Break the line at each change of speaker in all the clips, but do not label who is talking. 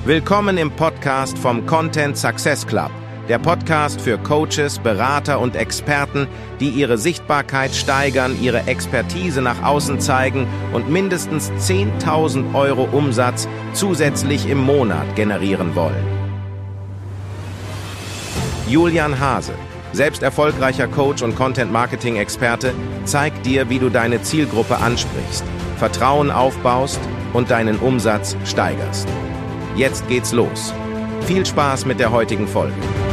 Willkommen im Podcast vom Content Success Club, der Podcast für Coaches, Berater und Experten, die ihre Sichtbarkeit steigern, ihre Expertise nach außen zeigen und mindestens 10.000 Euro Umsatz zusätzlich im Monat generieren wollen. Julian Hase, selbst erfolgreicher Coach und Content-Marketing-Experte, zeigt dir, wie du deine Zielgruppe ansprichst, Vertrauen aufbaust und deinen Umsatz steigerst. Jetzt geht's los. Viel Spaß mit der heutigen Folge.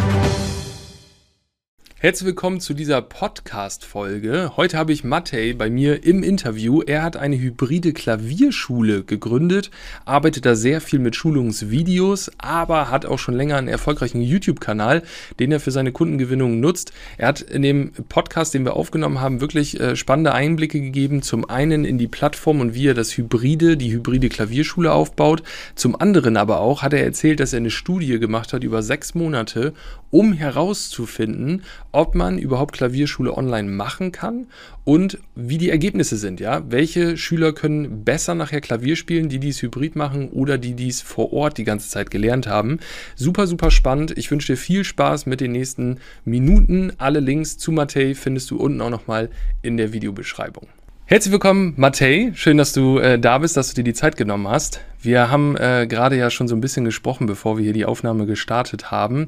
Herzlich willkommen zu dieser Podcast-Folge. Heute habe ich Matej bei mir im Interview. Er hat eine hybride Klavierschule gegründet, arbeitet da sehr viel mit Schulungsvideos, aber hat auch schon länger einen erfolgreichen YouTube-Kanal, den er für seine Kundengewinnung nutzt. Er hat in dem Podcast, den wir aufgenommen haben, wirklich spannende Einblicke gegeben. Zum einen in die Plattform und wie er die hybride Klavierschule aufbaut. Zum anderen aber auch hat er erzählt, dass er eine Studie gemacht hat über 6 Monate, um herauszufinden, ob man überhaupt Klavierschule online machen kann und wie die Ergebnisse sind, ja. Welche Schüler können besser nachher Klavier spielen, die dies hybrid machen oder die dies vor Ort die ganze Zeit gelernt haben. Super, super spannend. Ich wünsche dir viel Spaß mit den nächsten Minuten. Alle Links zu Matej findest du unten auch nochmal in der Videobeschreibung. Herzlich willkommen, Matej. Schön, dass du da bist, dass du dir die Zeit genommen hast. Wir haben gerade ja schon so ein bisschen gesprochen, bevor wir hier die Aufnahme gestartet haben.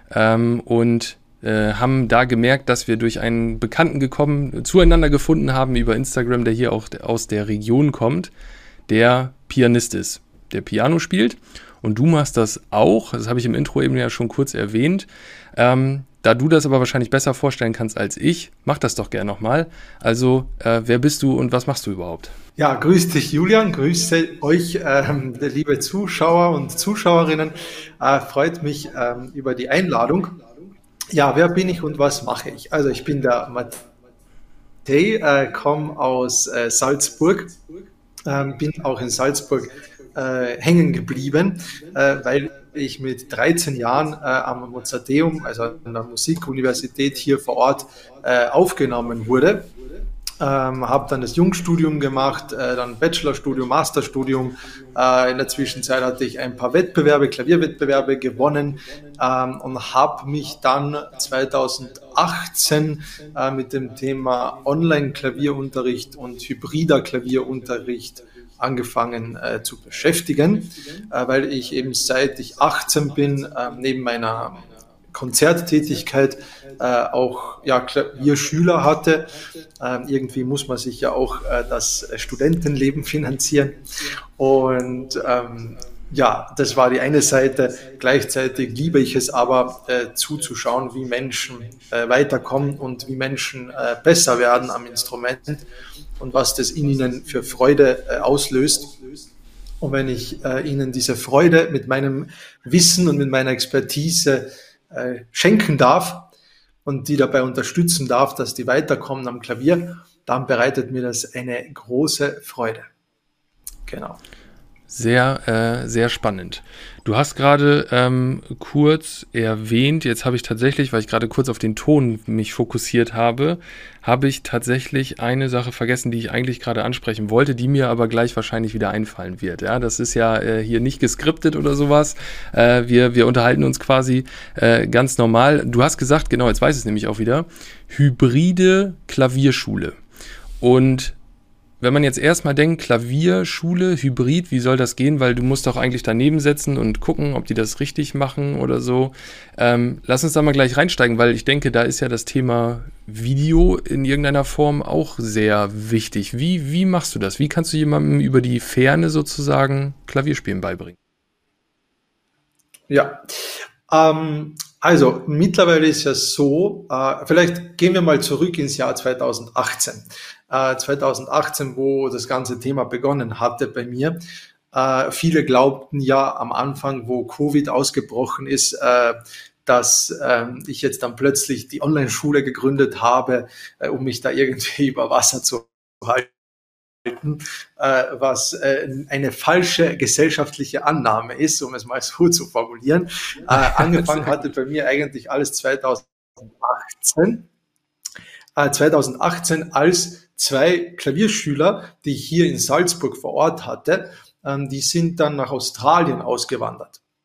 Und haben da gemerkt, dass wir durch einen Bekannten zueinander gefunden haben über Instagram, der hier auch aus der Region kommt, der Pianist ist, der Piano spielt. Und du machst das auch, das habe ich im Intro eben ja schon kurz erwähnt. Da du das aber wahrscheinlich besser vorstellen kannst als ich, mach das doch gerne nochmal. Also, wer bist du und was machst du überhaupt?
Ja, grüß dich Julian, grüße euch, liebe Zuschauer und Zuschauerinnen. Freut mich über die Einladung. Ja, wer bin ich und was mache ich? Also ich bin der Matej, komme aus Salzburg, bin auch in Salzburg hängen geblieben, weil ich mit 13 Jahren am Mozarteum, also an der Musikuniversität hier vor Ort, aufgenommen wurde. Habe dann das Jungstudium gemacht, dann Bachelorstudium, Masterstudium. In der Zwischenzeit hatte ich ein paar Klavierwettbewerbe gewonnen und habe mich dann 2018 mit dem Thema Online-Klavierunterricht und hybrider Klavierunterricht angefangen zu beschäftigen, weil ich eben seit ich 18 bin, neben meiner Konzerttätigkeit auch Klavierschüler hatte. Irgendwie muss man sich ja auch das Studentenleben finanzieren. Und das war die eine Seite. Gleichzeitig liebe ich es aber zuzuschauen, wie Menschen weiterkommen und wie Menschen besser werden am Instrument und was das in ihnen für Freude auslöst. Und wenn ich ihnen diese Freude mit meinem Wissen und mit meiner Expertise schenken darf und die dabei unterstützen darf, dass die weiterkommen am Klavier, dann bereitet mir das eine große Freude. Genau.
Sehr, sehr spannend. Du hast gerade kurz erwähnt, jetzt habe ich tatsächlich, weil ich gerade kurz auf den Ton mich fokussiert habe, habe ich tatsächlich eine Sache vergessen, die ich eigentlich gerade ansprechen wollte, die mir aber gleich wahrscheinlich wieder einfallen wird. Ja, das ist ja hier nicht geskriptet oder sowas. Wir unterhalten uns quasi ganz normal. Du hast gesagt, genau, jetzt weiß ich es nämlich auch wieder, hybride Klavierschule. Und wenn man jetzt erstmal denkt, Klavierschule, Hybrid, wie soll das gehen? Weil du musst doch eigentlich daneben setzen und gucken, ob die das richtig machen oder so. Lass uns da mal gleich reinsteigen, weil ich denke, da ist ja das Thema Video in irgendeiner Form auch sehr wichtig. Wie machst du das? Wie kannst du jemandem über die Ferne sozusagen Klavierspielen beibringen?
Ja, also mittlerweile ist ja so, vielleicht gehen wir mal zurück ins Jahr 2018. 2018, wo das ganze Thema begonnen hatte bei mir. Viele glaubten ja am Anfang, wo Covid ausgebrochen ist, dass ich jetzt dann plötzlich die Online-Schule gegründet habe, um mich da irgendwie über Wasser zu halten, was eine falsche gesellschaftliche Annahme ist, um es mal so zu formulieren. Angefangen hatte bei mir eigentlich alles 2018. 2018 als 2 Klavierschüler, die ich hier in Salzburg vor Ort hatte, die sind dann nach Australien ausgewandert.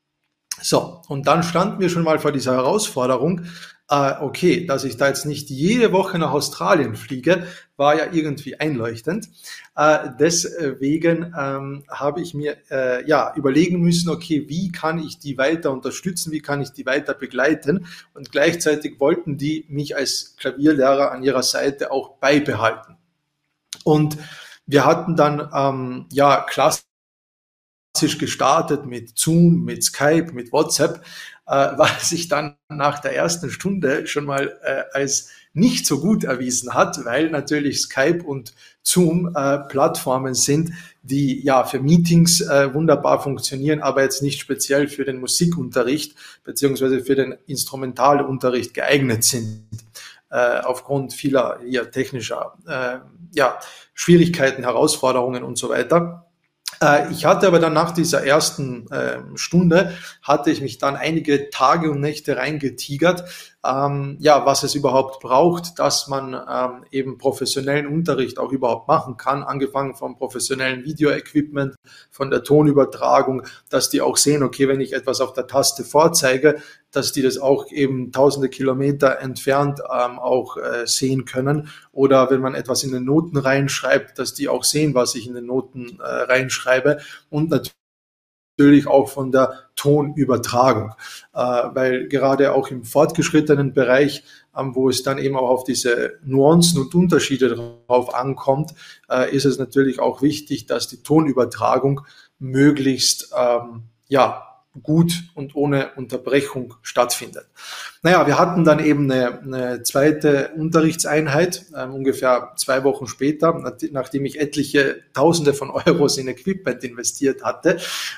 So, und dann standen wir schon mal vor dieser Herausforderung, okay, dass ich da jetzt nicht jede Woche nach Australien fliege, war ja irgendwie einleuchtend. Deswegen habe ich mir überlegen müssen, okay, wie kann ich die weiter unterstützen, wie kann ich die weiter begleiten? Und gleichzeitig wollten die mich als Klavierlehrer an ihrer Seite auch beibehalten. Und wir hatten dann klassisch gestartet mit Zoom, mit Skype, mit WhatsApp, was sich dann nach der ersten Stunde schon mal als nicht so gut erwiesen hat, weil natürlich Skype und Zoom Plattformen sind, die ja für Meetings wunderbar funktionieren, aber jetzt nicht speziell für den Musikunterricht beziehungsweise für den Instrumentalunterricht geeignet sind, aufgrund vieler technischer Schwierigkeiten, Herausforderungen und so weiter. Ich hatte aber dann nach dieser ersten Stunde, hatte ich mich dann einige Tage und Nächte reingetigert, was es überhaupt braucht, dass man eben professionellen Unterricht auch überhaupt machen kann, angefangen vom professionellen Videoequipment, von der Tonübertragung, dass die auch sehen, okay, wenn ich etwas auf der Taste vorzeige, dass die das auch eben tausende Kilometer entfernt auch sehen können. Oder wenn man etwas in den Noten reinschreibt, dass die auch sehen, was ich in den Noten reinschreibe. Und natürlich auch von der Tonübertragung, weil gerade auch im fortgeschrittenen Bereich, wo es dann eben auch auf diese Nuancen und Unterschiede drauf ankommt, ist es natürlich auch wichtig, dass die Tonübertragung möglichst gut und ohne Unterbrechung stattfindet. Naja, wir hatten dann eben eine zweite Unterrichtseinheit, ungefähr 2 Wochen später, nachdem ich etliche Tausende von Euros in Equipment investiert hatte.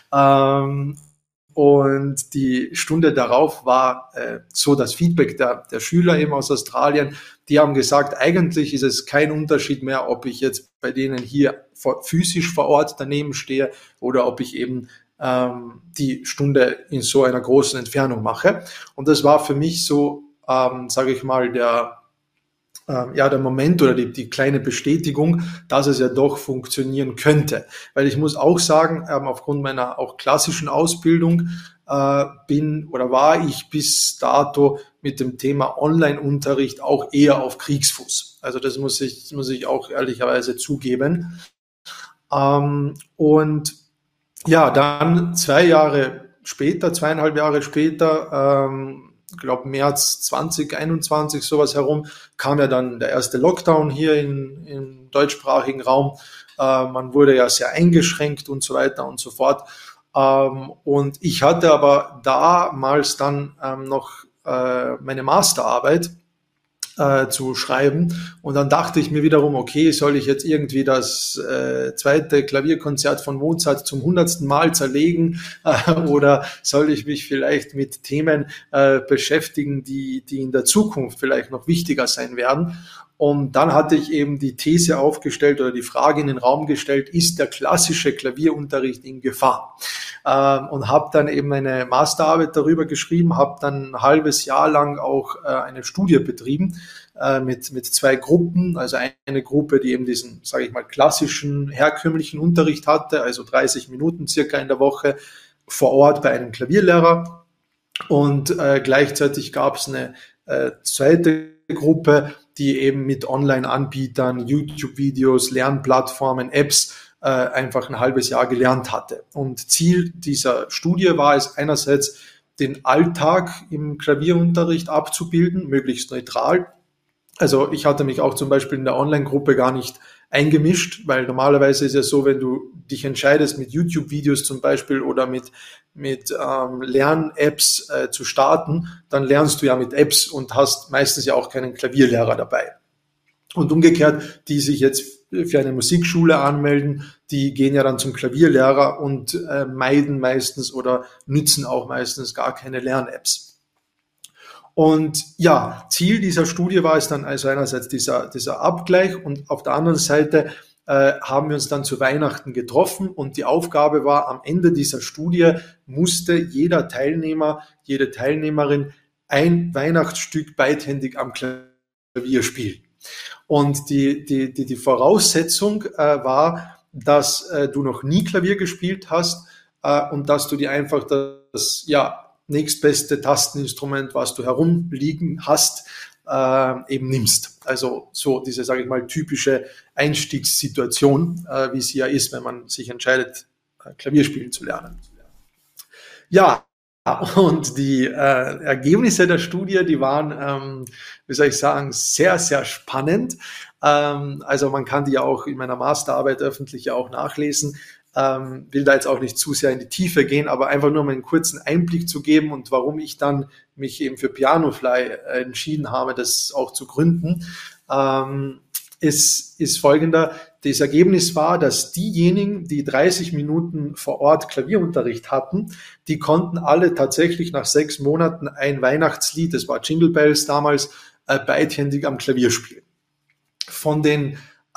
Und die Stunde darauf war so das Feedback der Schüler eben aus Australien. Die haben gesagt, eigentlich ist es kein Unterschied mehr, ob ich jetzt bei denen hier physisch vor Ort daneben stehe oder ob ich eben die Stunde in so einer großen Entfernung mache. Und das war für mich so, sage ich mal, der Moment oder die kleine Bestätigung, dass es ja doch funktionieren könnte. Weil ich muss auch sagen, aufgrund meiner auch klassischen Ausbildung war ich bis dato mit dem Thema Online-Unterricht auch eher auf Kriegsfuß. Also das muss ich auch ehrlicherweise zugeben. Und ja, dann 2,5 Jahre später, ich glaube März 2021 sowas herum, kam ja dann der erste Lockdown hier im deutschsprachigen Raum. Man wurde ja sehr eingeschränkt und so weiter und so fort. Und ich hatte aber damals dann noch meine Masterarbeit zu schreiben. Und dann dachte ich mir wiederum, okay, soll ich jetzt irgendwie das zweite Klavierkonzert von Mozart zum 100. Mal zerlegen oder soll ich mich vielleicht mit Themen beschäftigen, die in der Zukunft vielleicht noch wichtiger sein werden? Und dann hatte ich eben die These aufgestellt oder die Frage in den Raum gestellt, ist der klassische Klavierunterricht in Gefahr? Und habe dann eben eine Masterarbeit darüber geschrieben, habe dann ein halbes Jahr lang auch eine Studie betrieben mit 2 Gruppen. Also eine Gruppe, die eben diesen, sage ich mal, klassischen, herkömmlichen Unterricht hatte, also 30 Minuten circa in der Woche vor Ort bei einem Klavierlehrer. Und gleichzeitig gab es eine zweite Gruppe, die eben mit Online-Anbietern, YouTube-Videos, Lernplattformen, Apps einfach ein halbes Jahr gelernt hatte. Und Ziel dieser Studie war es einerseits, den Alltag im Klavierunterricht abzubilden, möglichst neutral. Also ich hatte mich auch zum Beispiel in der Online-Gruppe gar nicht eingemischt, weil normalerweise ist ja so, wenn du dich entscheidest, mit YouTube-Videos zum Beispiel oder mit Lern-Apps zu starten, dann lernst du ja mit Apps und hast meistens ja auch keinen Klavierlehrer dabei. Und umgekehrt, die sich jetzt für eine Musikschule anmelden, die gehen ja dann zum Klavierlehrer und meiden meistens oder nützen auch meistens gar keine Lern-Apps. Und ja, Ziel dieser Studie war es dann also einerseits dieser Abgleich und auf der anderen Seite haben wir uns dann zu Weihnachten getroffen und die Aufgabe war, am Ende dieser Studie musste jeder Teilnehmer, jede Teilnehmerin ein Weihnachtsstück beidhändig am Klavier spielen. Und die Voraussetzung war, dass du noch nie Klavier gespielt hast und dass du dir einfach das nächstbeste Tasteninstrument, was du herumliegen hast, eben nimmst. Also so diese, sage ich mal, typische Einstiegssituation, wie sie ja ist, wenn man sich entscheidet, Klavier spielen zu lernen. Ja, und die Ergebnisse der Studie, die waren, wie soll ich sagen, sehr, sehr spannend. Also man kann die ja auch in meiner Masterarbeit öffentlich ja auch nachlesen. Will da jetzt auch nicht zu sehr in die Tiefe gehen, aber einfach nur mal einen kurzen Einblick zu geben und warum ich dann mich eben für Pianofly entschieden habe, das auch zu gründen, ist folgender. Das Ergebnis war, dass diejenigen, die 30 Minuten vor Ort Klavierunterricht hatten, die konnten alle tatsächlich nach 6 Monaten ein Weihnachtslied, das war Jingle Bells damals, beidhändig am Klavier spielen. Von den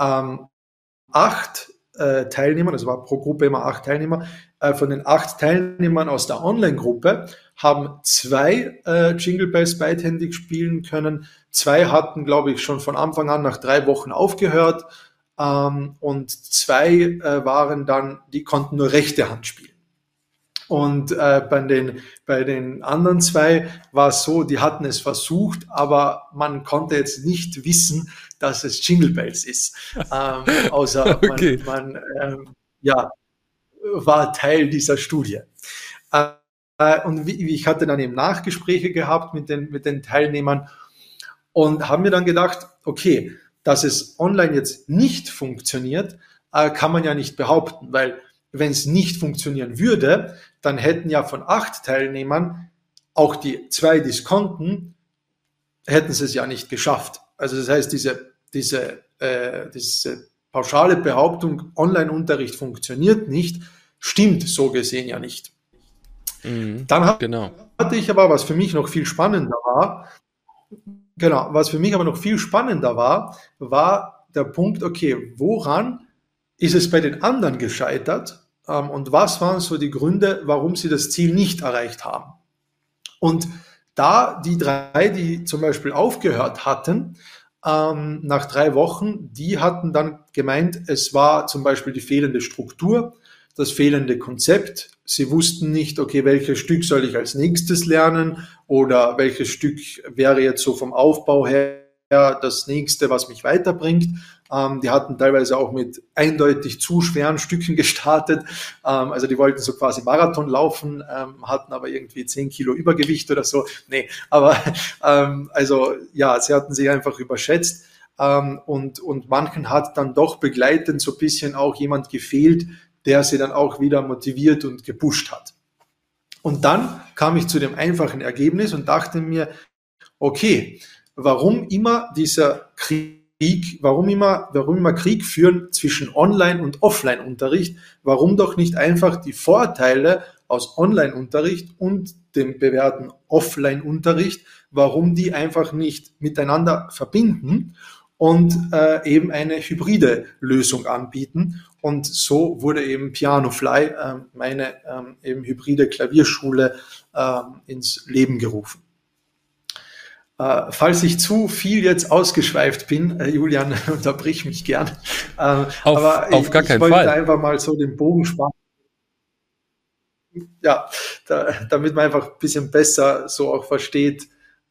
8 Teilnehmern, also war pro Gruppe immer 8 Teilnehmer, von den 8 Teilnehmern aus der Online-Gruppe haben 2 Jingle Bells beidhändig spielen können. 2 hatten, glaube ich, schon von Anfang an nach 3 Wochen aufgehört, und 2 waren dann, die konnten nur rechte Hand spielen. Und bei den anderen 2 war es so, die hatten es versucht, aber man konnte jetzt nicht wissen, dass es Jingle Bells ist. Außer
Okay.
man war Teil dieser Studie. Und ich hatte dann eben Nachgespräche gehabt mit den Teilnehmern und haben mir dann gedacht, okay, dass es online jetzt nicht funktioniert, kann man ja nicht behaupten, weil wenn es nicht funktionieren würde, dann hätten ja von 8 Teilnehmern auch die 2, die es konnten, hätten sie es ja nicht geschafft. Also das heißt, diese pauschale Behauptung, Online-Unterricht funktioniert nicht, stimmt so gesehen ja nicht. Dann hatte ich aber, was für mich noch viel spannender war, war der Punkt, okay, woran ist es bei den anderen gescheitert, und was waren so die Gründe, warum sie das Ziel nicht erreicht haben? Und da die 3, die zum Beispiel aufgehört hatten, nach 3 Wochen, die hatten dann gemeint, es war zum Beispiel die fehlende Struktur, das fehlende Konzept. Sie wussten nicht, okay, welches Stück soll ich als nächstes lernen oder welches Stück wäre jetzt so vom Aufbau her das nächste, was mich weiterbringt. Die hatten teilweise auch mit eindeutig zu schweren Stücken gestartet. Also die wollten so quasi Marathon laufen, hatten aber irgendwie 10 Kilo Übergewicht oder so. Nee, aber also ja, sie hatten sich einfach überschätzt. Und manchen hat dann doch begleitend so ein bisschen auch jemand gefehlt, der sie dann auch wieder motiviert und gepusht hat. Und dann kam ich zu dem einfachen Ergebnis und dachte mir, okay, warum immer dieser Krieg, warum immer Krieg führen zwischen Online- und Offline-Unterricht? Warum doch nicht einfach die Vorteile aus Online-Unterricht und dem bewährten Offline-Unterricht, warum die einfach nicht miteinander verbinden und eben eine hybride Lösung anbieten? Und so wurde eben Pianofly, meine eben hybride Klavierschule, ins Leben gerufen. Falls ich zu viel jetzt ausgeschweift bin, Julian, unterbrich mich gern. Aber
auf gar keinen Fall.
Ich wollte einfach mal so den Bogen spannen. Ja, damit man einfach ein bisschen besser so auch versteht,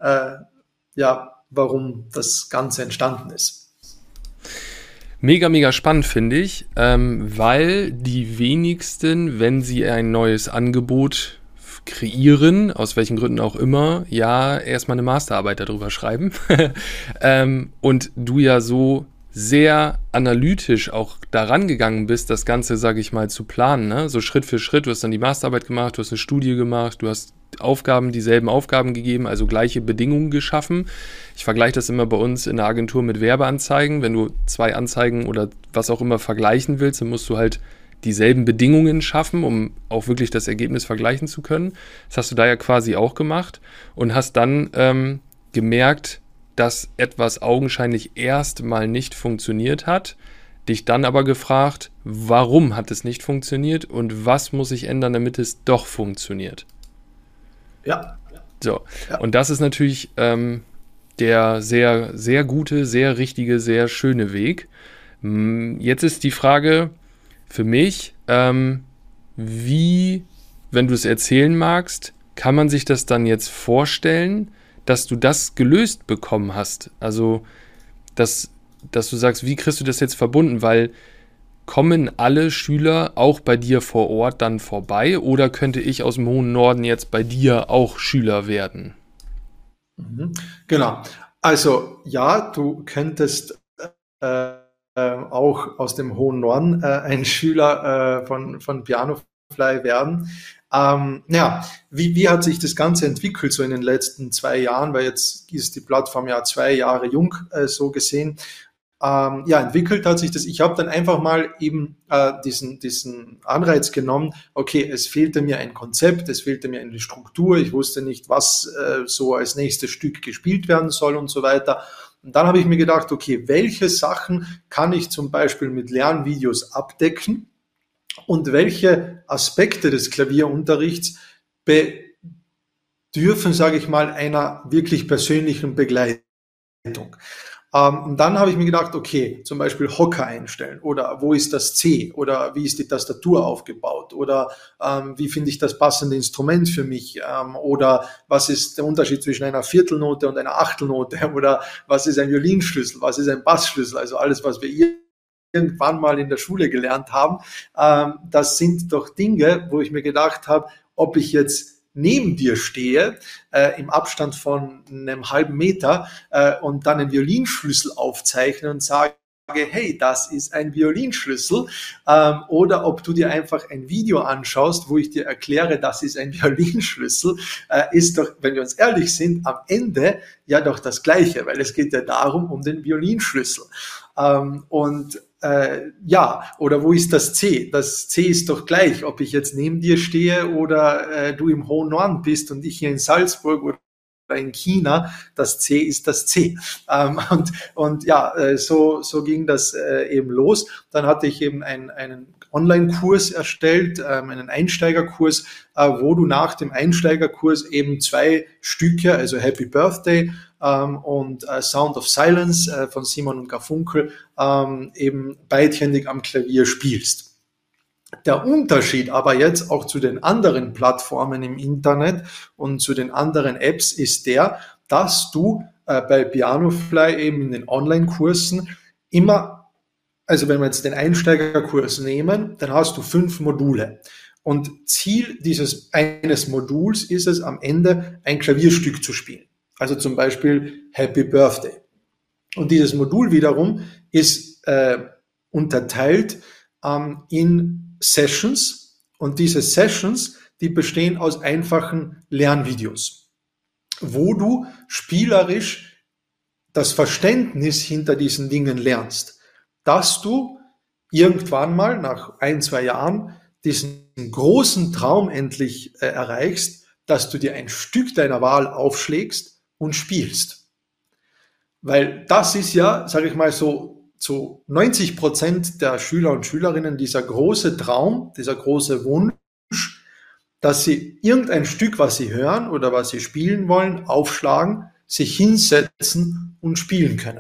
warum das Ganze entstanden ist.
Mega, mega spannend, finde ich, weil die wenigsten, wenn sie ein neues Angebot kreieren, aus welchen Gründen auch immer, ja, erstmal eine Masterarbeit darüber schreiben. Und du ja so sehr analytisch auch daran gegangen bist, das Ganze, sage ich mal, zu planen, ne? So Schritt für Schritt. Du hast dann die Masterarbeit gemacht, du hast eine Studie gemacht, du hast dieselben Aufgaben gegeben, also gleiche Bedingungen geschaffen. Ich vergleiche das immer bei uns in der Agentur mit Werbeanzeigen. Wenn du 2 Anzeigen oder was auch immer vergleichen willst, dann musst du halt dieselben Bedingungen schaffen, um auch wirklich das Ergebnis vergleichen zu können. Das hast du da ja quasi auch gemacht und hast dann gemerkt, dass etwas augenscheinlich erstmal nicht funktioniert hat, dich dann aber gefragt, warum hat es nicht funktioniert und was muss ich ändern, damit es doch funktioniert.
Ja.
So, ja. Und das ist natürlich der sehr, sehr gute, sehr richtige, sehr schöne Weg. Jetzt ist die Frage für mich, wie, wenn du es erzählen magst, Kann man sich das dann jetzt vorstellen, dass du das gelöst bekommen hast? Also, dass du sagst, wie kriegst du das jetzt verbunden? Weil kommen alle Schüler auch bei dir vor Ort dann vorbei oder könnte ich aus dem hohen Norden jetzt bei dir auch Schüler werden?
Genau. Also ja, du könntest auch aus dem hohen Norden ein Schüler von Pianofly werden. Ja, wie hat sich das Ganze entwickelt so in den letzten 2 Jahren, weil jetzt ist die Plattform ja 2 Jahre jung, so gesehen. Ja, entwickelt hat sich das. Ich habe dann einfach mal eben diesen Anreiz genommen, okay, es fehlte mir ein Konzept, es fehlte mir eine Struktur, ich wusste nicht, was so als nächstes Stück gespielt werden soll und so weiter. Und dann habe ich mir gedacht, okay, welche Sachen kann ich zum Beispiel mit Lernvideos abdecken und welche Aspekte des Klavierunterrichts bedürfen, sage ich mal, einer wirklich persönlichen Begleitung. Und dann habe ich mir gedacht, okay, zum Beispiel Hocker einstellen oder wo ist das C oder wie ist die Tastatur aufgebaut oder wie finde ich das passende Instrument für mich oder was ist der Unterschied zwischen einer Viertelnote und einer Achtelnote oder was ist ein Violinschlüssel, was ist ein Bassschlüssel, also alles, was wir irgendwann mal in der Schule gelernt haben. Das sind doch Dinge, wo ich mir gedacht habe, ob ich jetzt neben dir stehe, im Abstand von einem halben Meter und dann einen Violinschlüssel aufzeichne und sage, hey, das ist ein Violinschlüssel, oder ob du dir einfach ein Video anschaust, wo ich dir erkläre, das ist ein Violinschlüssel, ist doch, wenn wir uns ehrlich sind, am Ende ja doch das Gleiche, weil es geht ja darum, um den Violinschlüssel. Ja, oder wo ist das C? Das C ist doch gleich, ob ich jetzt neben dir stehe oder du im hohen Norden bist und ich hier in Salzburg oder in China, das C ist das C. Und ja, so ging das eben los. Dann hatte ich eben einen Online-Kurs erstellt, einen Einsteigerkurs, wo du nach dem Einsteigerkurs eben 2 Stücke, also Happy Birthday und Sound of Silence von Simon und Garfunkel, eben beidhändig am Klavier spielst. Der Unterschied aber jetzt auch zu den anderen Plattformen im Internet und zu den anderen Apps ist der, dass du bei Pianofly eben in den Online-Kursen immer, also wenn wir jetzt den Einsteigerkurs nehmen, dann hast du 5 Module. Und Ziel eines Moduls ist es, am Ende ein Klavierstück zu spielen. Also zum Beispiel Happy Birthday. Und dieses Modul wiederum ist unterteilt in Sessions, und diese Sessions, die bestehen aus einfachen Lernvideos, wo du spielerisch das Verständnis hinter diesen Dingen lernst, dass du irgendwann mal nach 1-2 Jahren diesen großen Traum endlich erreichst, dass du dir ein Stück deiner Wahl aufschlägst und spielst. Weil das ist ja, sage ich mal so, zu 90% der Schüler und Schülerinnen dieser große Traum, dieser große Wunsch, dass sie irgendein Stück, was sie hören oder was sie spielen wollen, aufschlagen, sich hinsetzen und spielen können.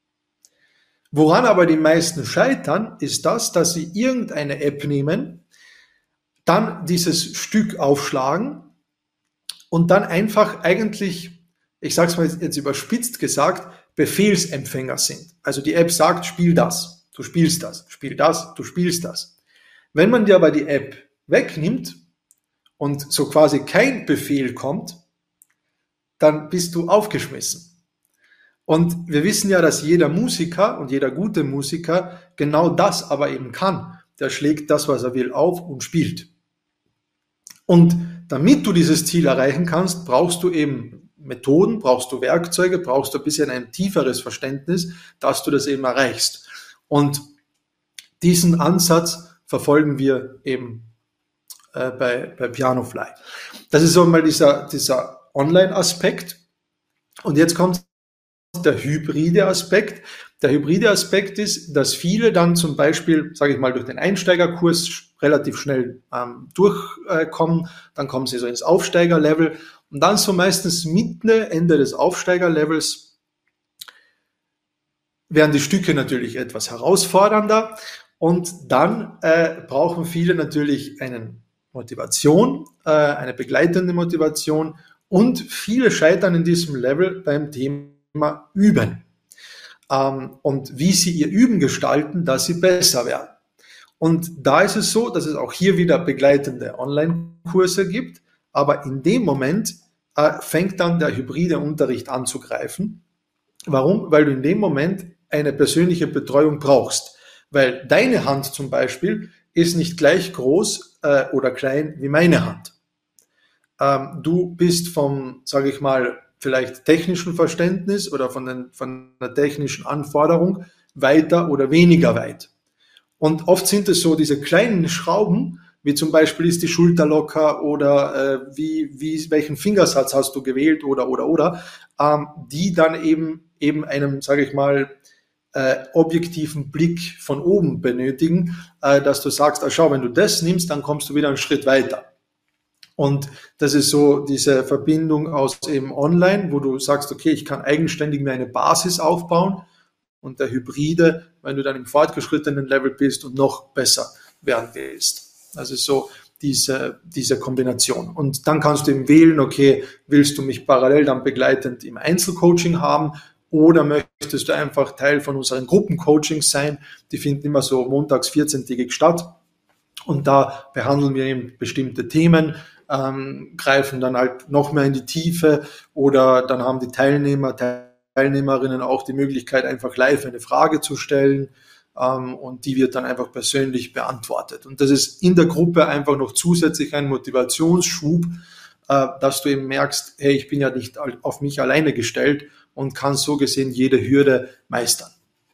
Woran aber die meisten scheitern, ist das, dass sie irgendeine App nehmen, dann dieses Stück aufschlagen und dann einfach eigentlich, ich sage es mal jetzt überspitzt gesagt, Befehlsempfänger sind. Also die App sagt, spiel das, du spielst das, spiel das, du spielst das. Wenn man dir aber die App wegnimmt und so quasi kein Befehl kommt, dann bist du aufgeschmissen. Und wir wissen ja, dass jeder Musiker und jeder gute Musiker genau das aber eben kann. Der schlägt das, was er will, auf und spielt. Und damit du dieses Ziel erreichen kannst, brauchst du eben Methoden, brauchst du Werkzeuge, brauchst du ein bisschen ein tieferes Verständnis, dass du das eben erreichst. Und diesen Ansatz verfolgen wir eben bei Pianofly. Das ist so mal dieser Online-Aspekt. Und jetzt kommt der hybride Aspekt. Der hybride Aspekt ist, dass viele dann zum Beispiel, sage ich mal, durch den Einsteigerkurs relativ schnell durchkommen, dann kommen sie so ins Aufsteigerlevel und dann so meistens Mitte, Ende des Aufsteigerlevels werden die Stücke natürlich etwas herausfordernder und dann brauchen viele natürlich einen Motivation, eine begleitende Motivation, und viele scheitern in diesem Level beim Thema Üben. Und wie sie ihr Üben gestalten, dass sie besser werden. Und da ist es so, dass es auch hier wieder begleitende Online-Kurse gibt, aber in dem Moment fängt dann der hybride Unterricht an zu greifen. Warum? Weil du in dem Moment eine persönliche Betreuung brauchst. Weil deine Hand zum Beispiel ist nicht gleich groß oder klein wie meine Hand. Du bist vom, sage ich mal, vielleicht technischen Verständnis oder von der technischen Anforderung weiter oder weniger weit. Und oft sind es so diese kleinen Schrauben, wie zum Beispiel ist die Schulter locker oder welchen Fingersatz hast du gewählt oder, die dann eben einem, sage ich mal, objektiven Blick von oben benötigen, dass du sagst, schau, wenn du das nimmst, dann kommst du wieder einen Schritt weiter. Und das ist so diese Verbindung aus eben online, wo du sagst, okay, ich kann eigenständig mir eine Basis aufbauen, und der Hybride, wenn du dann im fortgeschrittenen Level bist und noch besser werden willst. Also so diese Kombination. Und dann kannst du eben wählen, okay, willst du mich parallel dann begleitend im Einzelcoaching haben oder möchtest du einfach Teil von unseren Gruppencoachings sein? Die finden immer so montags 14-tägig statt. Und da behandeln wir eben bestimmte Themen, greifen dann halt noch mehr in die Tiefe, oder dann haben die Teilnehmerinnen auch die Möglichkeit, einfach live eine Frage zu stellen, und die wird dann einfach persönlich beantwortet. Und das ist in der Gruppe einfach noch zusätzlich ein Motivationsschub, dass du eben merkst, hey, ich bin ja nicht auf mich alleine gestellt und kann so gesehen jede Hürde meistern.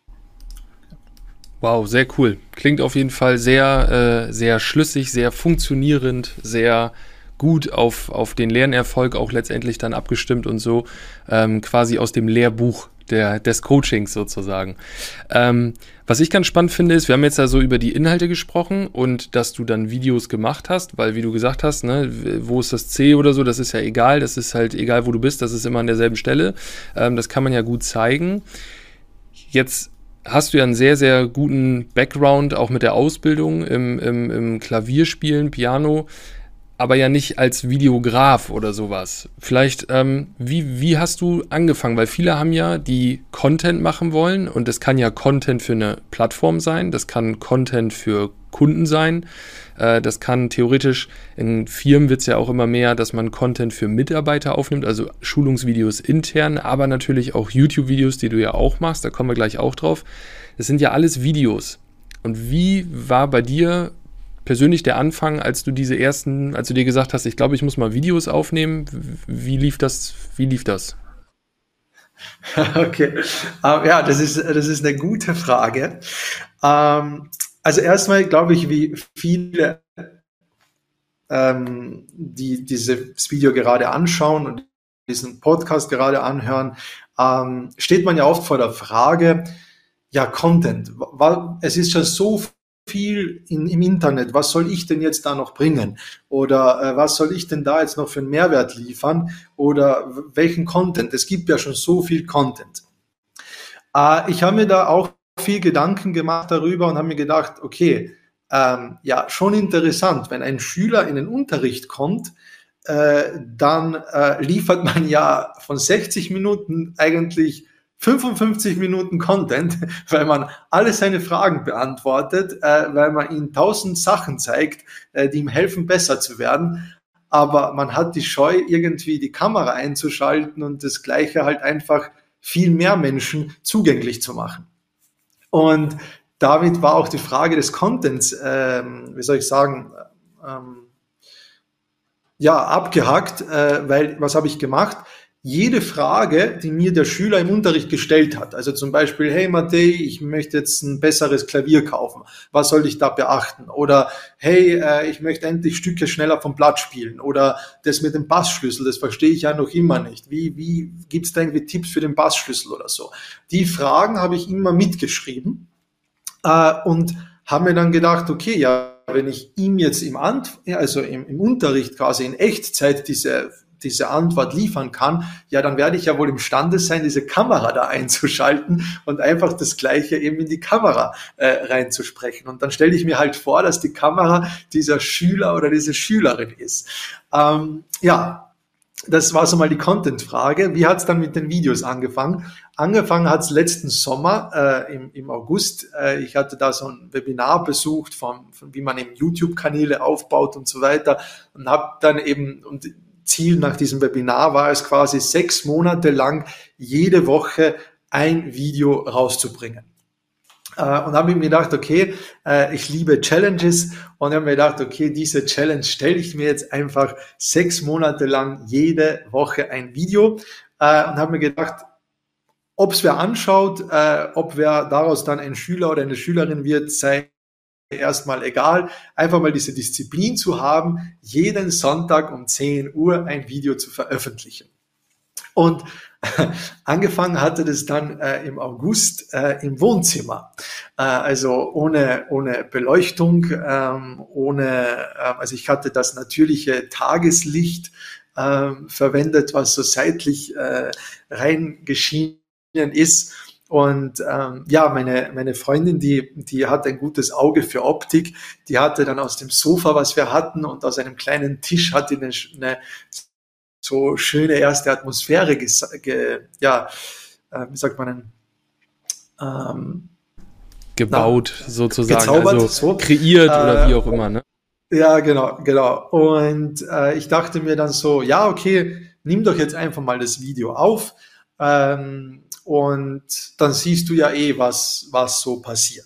Wow, sehr cool. Klingt auf jeden Fall sehr, sehr schlüssig, sehr funktionierend, sehr gut auf den Lernerfolg auch letztendlich dann abgestimmt und so quasi aus dem Lehrbuch des Coachings sozusagen. Was ich ganz spannend finde, ist, wir haben jetzt ja so über die Inhalte gesprochen und dass du dann Videos gemacht hast, weil wie du gesagt hast, ne, wo ist das C oder so, das ist ja egal, das ist halt egal, wo du bist, das ist immer an derselben Stelle. Das kann man ja gut zeigen. Jetzt hast du ja einen sehr, sehr guten Background, auch mit der Ausbildung im Klavierspielen, Piano, aber ja nicht als Videograf oder sowas. Vielleicht, wie hast du angefangen? Weil viele haben ja, die Content machen wollen, und das kann ja Content für eine Plattform sein, das kann Content für Kunden sein, das kann theoretisch, in Firmen wird es ja auch immer mehr, dass man Content für Mitarbeiter aufnimmt, also Schulungsvideos intern, aber natürlich auch YouTube-Videos, die du ja auch machst, da kommen wir gleich auch drauf. Das sind ja alles Videos. Und wie war bei dir persönlich der Anfang, als du dir gesagt hast, ich glaube, ich muss mal Videos aufnehmen? Wie lief das?
Okay, ja, das ist eine gute Frage. Also erstmal glaube ich, wie viele, die dieses Video gerade anschauen und diesen Podcast gerade anhören, steht man ja oft vor der Frage, ja, Content, es ist schon so viel im Internet, was soll ich denn jetzt da noch bringen? Oder was soll ich denn da jetzt noch für einen Mehrwert liefern? Oder welchen Content? Es gibt ja schon so viel Content. Ich habe mir da auch viel Gedanken gemacht darüber und habe mir gedacht, okay, ja, schon interessant, wenn ein Schüler in den Unterricht kommt, dann liefert man ja von 60 Minuten eigentlich 55 Minuten Content, weil man alle seine Fragen beantwortet, weil man ihm 1000 Sachen zeigt, die ihm helfen, besser zu werden. Aber man hat die Scheu, irgendwie die Kamera einzuschalten und das Gleiche halt einfach viel mehr Menschen zugänglich zu machen. Und damit war auch die Frage des Contents, abgehakt, weil was habe ich gemacht? Jede Frage, die mir der Schüler im Unterricht gestellt hat, also zum Beispiel, hey Matej, ich möchte jetzt ein besseres Klavier kaufen, was soll ich da beachten? Oder hey, ich möchte endlich Stücke schneller vom Blatt spielen, oder das mit dem Bassschlüssel, das verstehe ich ja noch immer nicht. Wie gibt's da irgendwie Tipps für den Bassschlüssel oder so? Die Fragen habe ich immer mitgeschrieben und habe mir dann gedacht, okay, ja, wenn ich ihm jetzt im Unterricht quasi in Echtzeit diese diese Antwort liefern kann, ja, dann werde ich ja wohl imstande sein, diese Kamera da einzuschalten und einfach das Gleiche eben in die Kamera reinzusprechen. Und dann stelle ich mir halt vor, dass die Kamera dieser Schüler oder diese Schülerin ist. Ja, das war so mal die Content-Frage. Wie hat es dann mit den Videos angefangen? Angefangen hat es letzten Sommer, im August. Ich hatte da so ein Webinar besucht, von wie man eben YouTube-Kanäle aufbaut und so weiter. Und habe dann eben, und Ziel nach diesem Webinar war es quasi 6 Monate lang jede Woche ein Video rauszubringen. Und habe mir gedacht, okay, ich liebe Challenges und habe mir gedacht, okay, diese Challenge stelle ich mir jetzt einfach 6 Monate lang jede Woche ein Video und habe mir gedacht, ob es wer anschaut, ob wer daraus dann ein Schüler oder eine Schülerin wird, sei erstmal egal, einfach mal diese Disziplin zu haben, jeden Sonntag um 10 Uhr ein Video zu veröffentlichen. Und angefangen hatte das dann im August im Wohnzimmer, also ohne Beleuchtung, also ich hatte das natürliche Tageslicht verwendet, was so seitlich reingeschienen ist. Und ja, meine Freundin, die hat ein gutes Auge für Optik, die hatte dann aus dem Sofa, was wir hatten, und aus einem kleinen Tisch hat die eine so schöne erste Atmosphäre, wie sagt man denn,
gebaut sozusagen,
gezaubert,
also
so.
Kreiert oder wie auch immer, ne?
Ja, genau. Und ich dachte mir dann so, ja, okay, nimm doch jetzt einfach mal das Video auf und dann siehst du ja was so passiert.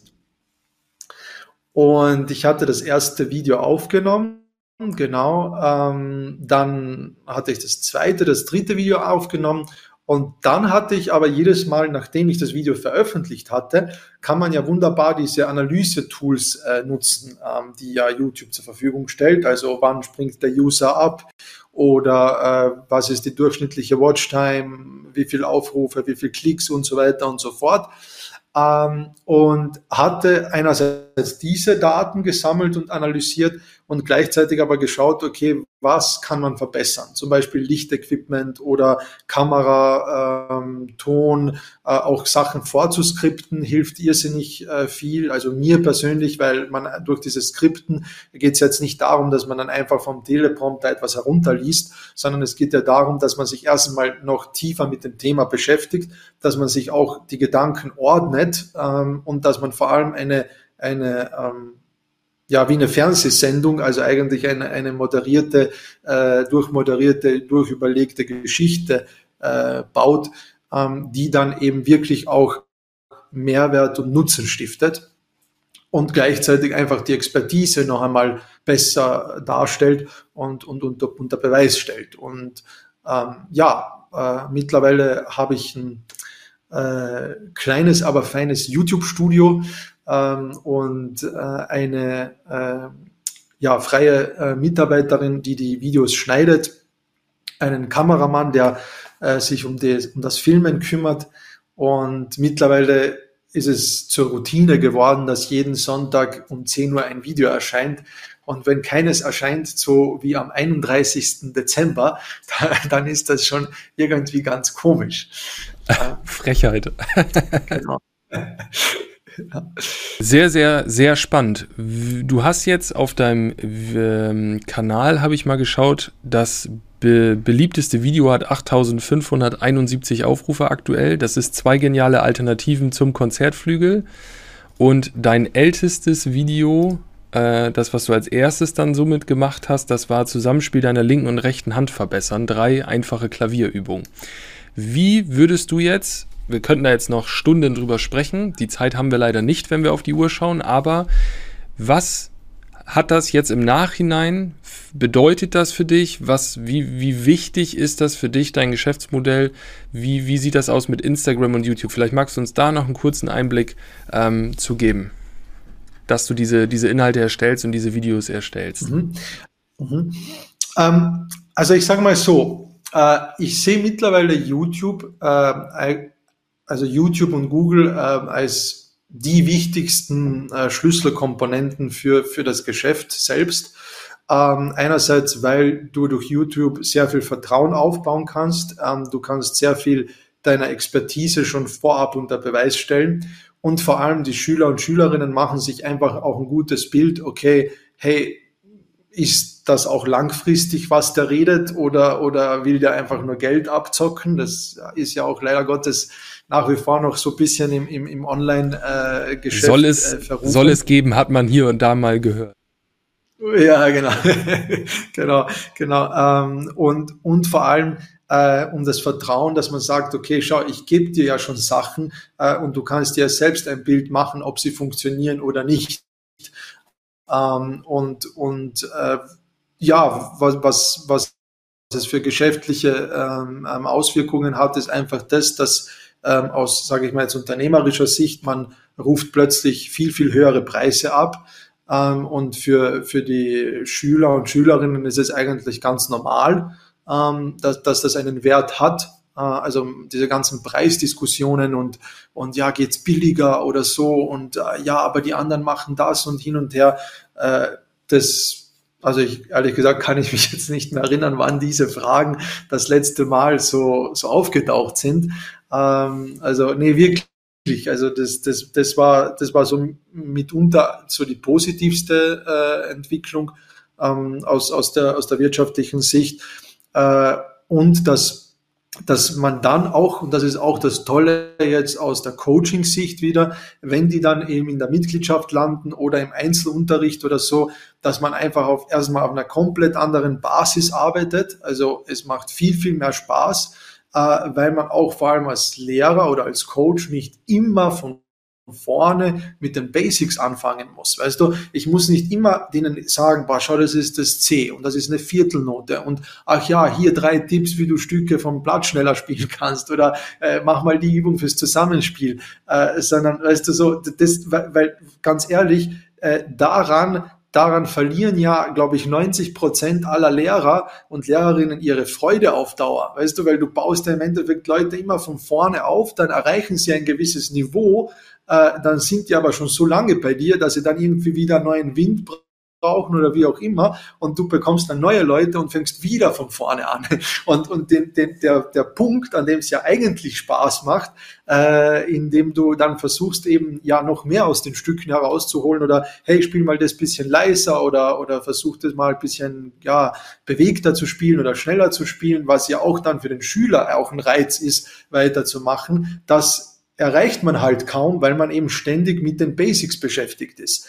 Und ich hatte das erste Video aufgenommen. Genau, dann hatte ich das zweite, das dritte Video aufgenommen und dann hatte ich aber jedes Mal, nachdem ich das Video veröffentlicht hatte, kann man ja wunderbar diese Analyse-Tools nutzen, die ja YouTube zur Verfügung stellt. Also wann springt der User ab oder was ist die durchschnittliche Watchtime, wie viel Aufrufe, wie viel Klicks und so weiter und so fort. Und hatte einerseits diese Daten gesammelt und analysiert und gleichzeitig aber geschaut, okay, was kann man verbessern? Zum Beispiel Lichtequipment oder Kamera, Ton, auch Sachen vorzuskripten, hilft irrsinnig viel. Also mir persönlich, weil man durch dieses Skripten geht es jetzt nicht darum, dass man dann einfach vom Teleprompter etwas herunterliest, sondern es geht ja darum, dass man sich erst einmal noch tiefer mit dem Thema beschäftigt, dass man sich auch die Gedanken ordnet und dass man vor allem wie eine Fernsehsendung, also eigentlich eine moderierte, durchüberlegte Geschichte baut, die dann eben wirklich auch Mehrwert und Nutzen stiftet und gleichzeitig einfach die Expertise noch einmal besser darstellt und unter Beweis stellt. Und mittlerweile habe ich ein kleines, aber feines YouTube-Studio und eine freie Mitarbeiterin, die Videos schneidet, einen Kameramann, der sich um das Filmen kümmert, und mittlerweile ist es zur Routine geworden, dass jeden Sonntag um 10 Uhr ein Video erscheint, und wenn keines erscheint, so wie am 31. Dezember, dann ist das schon irgendwie ganz komisch.
Frechheit.
Genau.
Sehr, sehr, sehr spannend. Du hast jetzt auf deinem Kanal, habe ich mal geschaut, das beliebteste Video hat 8.571 Aufrufe aktuell. Das ist 2 geniale Alternativen zum Konzertflügel. Und dein ältestes Video, das, was du als erstes dann somit gemacht hast, das war Zusammenspiel deiner linken und rechten Hand verbessern. 3 einfache Klavierübungen. Wie würdest du jetzt, wir könnten da jetzt noch Stunden drüber sprechen, die Zeit haben wir leider nicht, wenn wir auf die Uhr schauen, aber was hat das jetzt im Nachhinein, bedeutet das für dich, wie wichtig ist das für dich, dein Geschäftsmodell, wie sieht das aus mit Instagram und YouTube? Vielleicht magst du uns da noch einen kurzen Einblick zu geben, dass du diese Inhalte erstellst und diese Videos erstellst.
Also ich sage mal so, ich sehe mittlerweile YouTube und Google als die wichtigsten Schlüsselkomponenten für das Geschäft selbst. Einerseits, weil du durch YouTube sehr viel Vertrauen aufbauen kannst. Du kannst sehr viel deiner Expertise schon vorab unter Beweis stellen. Und vor allem die Schüler und Schülerinnen machen sich einfach auch ein gutes Bild. Okay, hey, ist das auch langfristig, was der redet, oder will der einfach nur Geld abzocken? Das ist ja auch leider Gottes nach wie vor noch so ein bisschen im Online-Geschäft
verrufen. Soll es geben, hat man hier und da mal gehört.
Ja, genau. genau. Und vor allem um das Vertrauen, dass man sagt, okay, schau, ich gebe dir ja schon Sachen und du kannst dir selbst ein Bild machen, ob sie funktionieren oder nicht. Was es für geschäftliche Auswirkungen hat, ist einfach das, dass aus, sage ich mal jetzt unternehmerischer Sicht, man ruft plötzlich viel, viel höhere Preise ab. Und für die Schüler und Schülerinnen ist es eigentlich ganz normal, dass das einen Wert hat. Also diese ganzen Preisdiskussionen und ja, geht's billiger oder so und ja, aber die anderen machen das und hin und her. Also ehrlich gesagt kann ich mich jetzt nicht mehr erinnern, wann diese Fragen das letzte Mal so aufgetaucht sind. Also nee, wirklich. Also das war so mitunter so die positivste Entwicklung aus der wirtschaftlichen Sicht. Und dass man dann auch, und das ist auch das Tolle jetzt aus der Coaching-Sicht wieder, wenn die dann eben in der Mitgliedschaft landen oder im Einzelunterricht oder so, dass man einfach erstmal auf einer komplett anderen Basis arbeitet. Also es macht viel, viel mehr Spaß, weil man auch vor allem als Lehrer oder als Coach nicht immer von vorne mit den Basics anfangen muss. Weißt du, ich muss nicht immer denen sagen, boah, schau, das ist das C und das ist eine Viertelnote und ach ja, hier 3 Tipps, wie du Stücke vom Blatt schneller spielen kannst oder mach mal die Übung fürs Zusammenspiel, sondern, weißt du, so, weil ganz ehrlich, daran verlieren ja, glaube ich, 90% aller Lehrer und Lehrerinnen ihre Freude auf Dauer. Weißt du, weil du baust ja im Endeffekt Leute immer von vorne auf, dann erreichen sie ein gewisses Niveau, dann sind die aber schon so lange bei dir, dass sie dann irgendwie wieder neuen Wind brauchen oder wie auch immer und du bekommst dann neue Leute und fängst wieder von vorne an. Und der Punkt, an dem es ja eigentlich Spaß macht, indem du dann versuchst eben ja noch mehr aus den Stücken herauszuholen oder hey, spiel mal das bisschen leiser oder versuch das mal ein bisschen ja bewegter zu spielen oder schneller zu spielen, was ja auch dann für den Schüler auch ein Reiz ist, weiterzumachen, das erreicht man halt kaum, weil man eben ständig mit den Basics beschäftigt ist.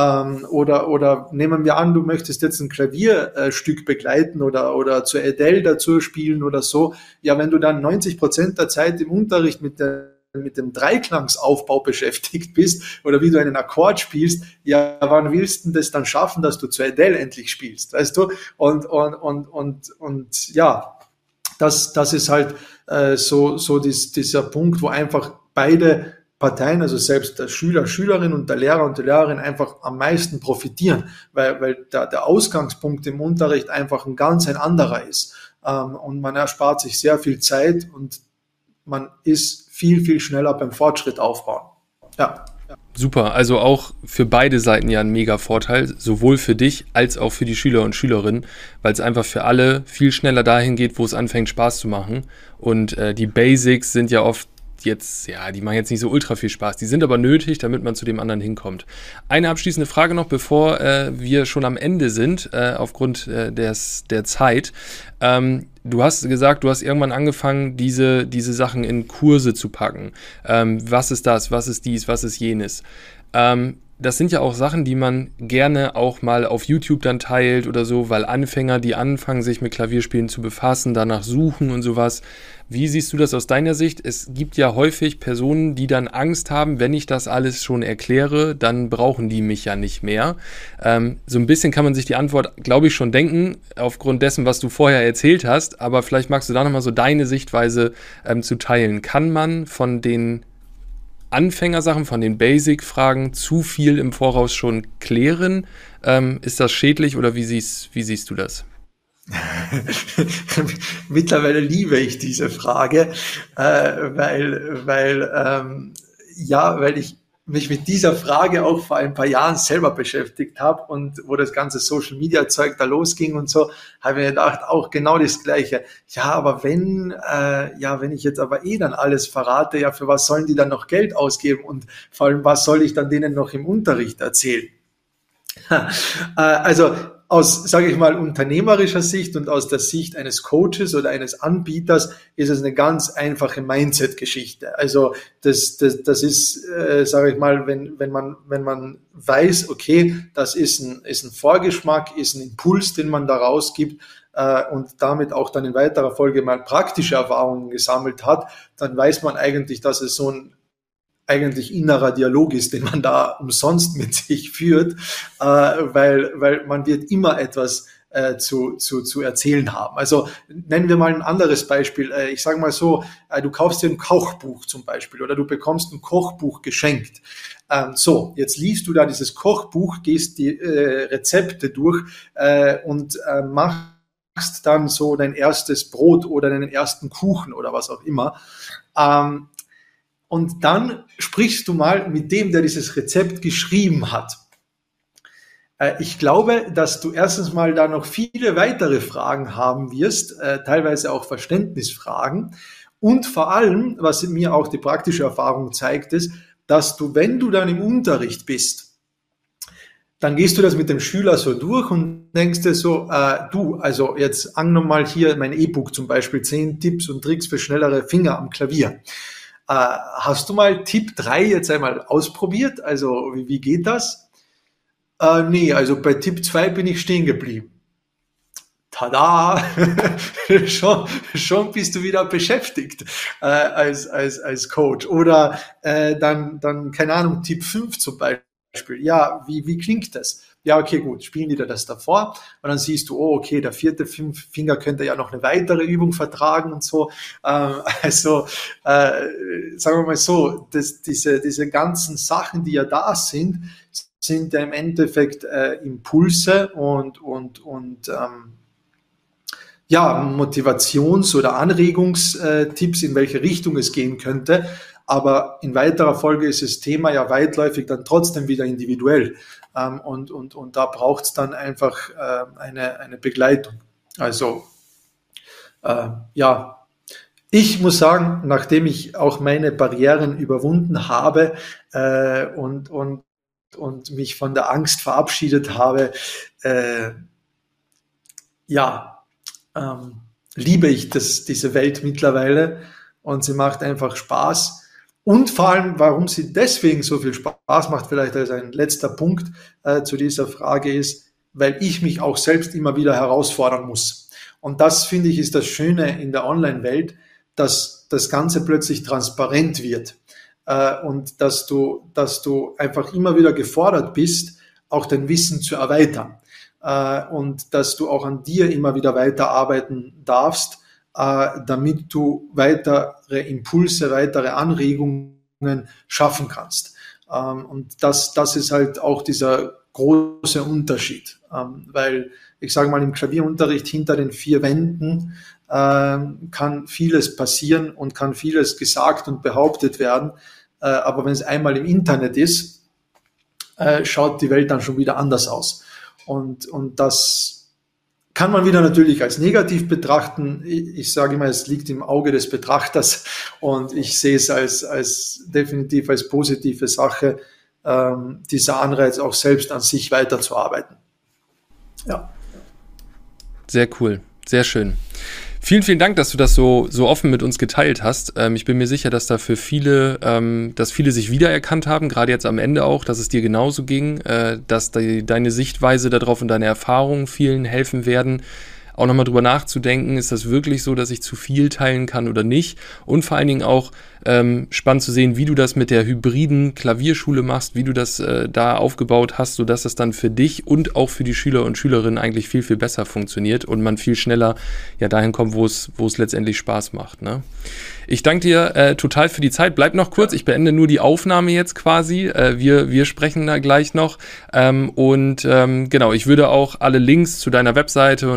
Oder nehmen wir an, du möchtest jetzt ein Klavierstück begleiten oder zur Adele dazu spielen oder so. Ja, wenn du dann 90% der Zeit im Unterricht mit dem Dreiklangsaufbau beschäftigt bist oder wie du einen Akkord spielst, ja, wann willst du das dann schaffen, dass du zur Adele endlich spielst, weißt du? Und ja, das ist halt dieser Punkt, wo einfach beide Parteien, also selbst der Schüler, Schülerin und der Lehrer und die Lehrerin einfach am meisten profitieren, weil der Ausgangspunkt im Unterricht einfach ein anderer ist. Und man erspart sich sehr viel Zeit und man ist viel, viel schneller beim Fortschritt aufbauen. Ja.
Super, also auch für beide Seiten ja ein mega Vorteil, sowohl für dich als auch für die Schüler und Schülerinnen, weil es einfach für alle viel schneller dahin geht, wo es anfängt Spaß zu machen. Und die Basics sind ja oft jetzt, ja, die machen jetzt nicht so ultra viel Spaß, die sind aber nötig, damit man zu dem anderen hinkommt. Eine abschließende Frage noch, bevor wir schon am Ende sind, aufgrund der Zeit. Du hast gesagt, du hast irgendwann angefangen, diese Sachen in Kurse zu packen. Was ist das? Was ist dies? Was ist jenes? Das sind ja auch Sachen, die man gerne auch mal auf YouTube dann teilt oder so, weil Anfänger, die anfangen, sich mit Klavierspielen zu befassen, danach suchen und sowas. Wie siehst du das aus deiner Sicht? Es gibt ja häufig Personen, die dann Angst haben, wenn ich das alles schon erkläre, dann brauchen die mich ja nicht mehr. So ein bisschen kann man sich die Antwort, glaube ich, schon denken, aufgrund dessen, was du vorher erzählt hast, aber vielleicht magst du da nochmal so deine Sichtweise zu teilen. Kann man von den Anfängersachen, von den Basic-Fragen zu viel im Voraus schon klären? Ist das schädlich oder wie siehst du das?
Mittlerweile liebe ich diese Frage, weil mich mit dieser Frage auch vor ein paar Jahren selber beschäftigt habe und wo das ganze Social-Media-Zeug da losging und so, habe ich mir gedacht, auch genau das Gleiche. Ja, aber wenn ich jetzt aber dann alles verrate, ja, für was sollen die dann noch Geld ausgeben und vor allem, was soll ich dann denen noch im Unterricht erzählen? Also aus, sage ich mal, unternehmerischer Sicht und aus der Sicht eines Coaches oder eines Anbieters ist es eine ganz einfache Mindset-Geschichte. Also das ist, sage ich mal, wenn man weiß, okay, das ist ein Vorgeschmack, ist ein Impuls, den man da rausgibt, und damit auch dann in weiterer Folge mal praktische Erfahrungen gesammelt hat, dann weiß man eigentlich, dass es so ein eigentlich innerer Dialog ist, den man da umsonst mit sich führt, weil man wird immer etwas zu erzählen haben. Also nennen wir mal ein anderes Beispiel. Ich sage mal so, du kaufst dir ein Kochbuch zum Beispiel oder du bekommst ein Kochbuch geschenkt. So, jetzt liest du da dieses Kochbuch, gehst die Rezepte durch und machst dann so dein erstes Brot oder deinen ersten Kuchen oder was auch immer. Und dann sprichst du mal mit dem, der dieses Rezept geschrieben hat. Ich glaube, dass du erstens mal da noch viele weitere Fragen haben wirst, teilweise auch Verständnisfragen. Und vor allem, was mir auch die praktische Erfahrung zeigt, ist, dass du, wenn du dann im Unterricht bist, dann gehst du das mit dem Schüler so durch und denkst dir so, also jetzt angenommen mal hier mein E-Book zum Beispiel, 10 Tipps und Tricks für schnellere Finger am Klavier. Hast du mal Tipp 3 jetzt einmal ausprobiert? Also wie geht das? Nee, also bei Tipp 2 bin ich stehen geblieben. Tada! schon bist du wieder beschäftigt als Coach. Oder dann keine Ahnung, Tipp 5 zum Beispiel. Ja, wie klingt das? Ja, okay, gut, spielen die da das davor und dann siehst du, oh, okay, der 4. Finger könnte ja noch eine weitere Übung vertragen und so. Sagen wir mal so, diese ganzen Sachen, die ja da sind ja im Endeffekt Impulse und Motivations- oder Anregungstipps, in welche Richtung es gehen könnte. Aber in weiterer Folge ist das Thema ja weitläufig dann trotzdem wieder individuell. Und da braucht es dann einfach eine Begleitung. Also ich muss sagen, nachdem ich auch meine Barrieren überwunden habe und mich von der Angst verabschiedet habe, liebe ich diese Welt mittlerweile und sie macht einfach Spaß. Und vor allem, warum sie deswegen so viel Spaß macht, vielleicht als ein letzter Punkt zu dieser Frage ist, weil ich mich auch selbst immer wieder herausfordern muss. Und das, finde ich, ist das Schöne in der Online-Welt, dass das Ganze plötzlich transparent wird und dass du einfach immer wieder gefordert bist, auch dein Wissen zu erweitern und dass du auch an dir immer wieder weiterarbeiten darfst, damit du weitere Impulse, weitere Anregungen schaffen kannst. Und das ist halt auch dieser große Unterschied, weil ich sage mal, im Klavierunterricht hinter den 4 Wänden kann vieles passieren und kann vieles gesagt und behauptet werden, aber wenn es einmal im Internet ist, schaut die Welt dann schon wieder anders aus. Und das kann man wieder natürlich als negativ betrachten. Ich sage immer, es liegt im Auge des Betrachters und ich sehe es als definitiv als positive Sache, dieser Anreiz auch selbst an sich weiterzuarbeiten. Ja.
Sehr cool, sehr schön. Vielen, vielen Dank, dass du das so offen mit uns geteilt hast. Ich bin mir sicher, dass da für viele, dass viele sich wiedererkannt haben, gerade jetzt am Ende auch, dass es dir genauso ging, dass deine Sichtweise darauf und deine Erfahrungen vielen helfen werden, auch nochmal drüber nachzudenken, ist das wirklich so, dass ich zu viel teilen kann oder nicht? Und vor allen Dingen auch spannend zu sehen, wie du das mit der hybriden Klavierschule machst, wie du das da aufgebaut hast, sodass das dann für dich und auch für die Schüler und Schülerinnen eigentlich viel, viel besser funktioniert und man viel schneller ja dahin kommt, wo es letztendlich Spaß macht, ne? Ich danke dir total für die Zeit. Bleib noch kurz, ich beende nur die Aufnahme jetzt quasi. Wir sprechen da gleich noch. Genau, ich würde auch alle Links zu deiner Webseite und deinem Instagram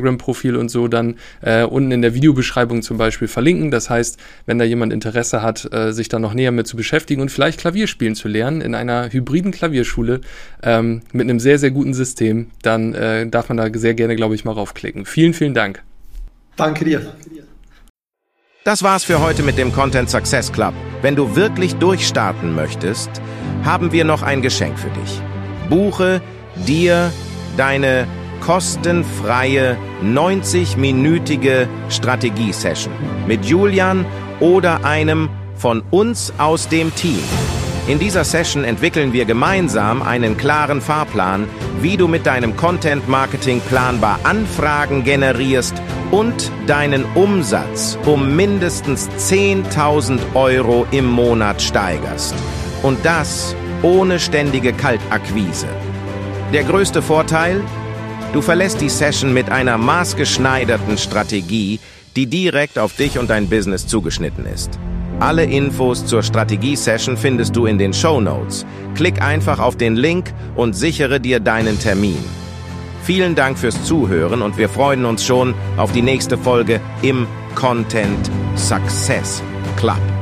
Instagram-Profil und so dann unten in der Videobeschreibung zum Beispiel verlinken. Das heißt, wenn da jemand Interesse hat, sich da noch näher mit zu beschäftigen und vielleicht Klavier spielen zu lernen in einer hybriden Klavierschule mit einem sehr, sehr guten System, dann darf man da sehr gerne, glaube ich, mal raufklicken. Vielen, vielen Dank.
Danke dir.
Das war's für heute mit dem Content Success Club. Wenn du wirklich durchstarten möchtest, haben wir noch ein Geschenk für dich. Buche dir deine kostenfreie 90-minütige Strategie-Session mit Julian oder einem von uns aus dem Team. In dieser Session entwickeln wir gemeinsam einen klaren Fahrplan, wie du mit deinem Content-Marketing planbar Anfragen generierst und deinen Umsatz um mindestens 10.000 € im Monat steigerst. Und das ohne ständige Kaltakquise. Der größte Vorteil? Du verlässt die Session mit einer maßgeschneiderten Strategie, die direkt auf dich und dein Business zugeschnitten ist. Alle Infos zur Strategie-Session findest du in den Shownotes. Klick einfach auf den Link und sichere dir deinen Termin. Vielen Dank fürs Zuhören und wir freuen uns schon auf die nächste Folge im Content Success Club.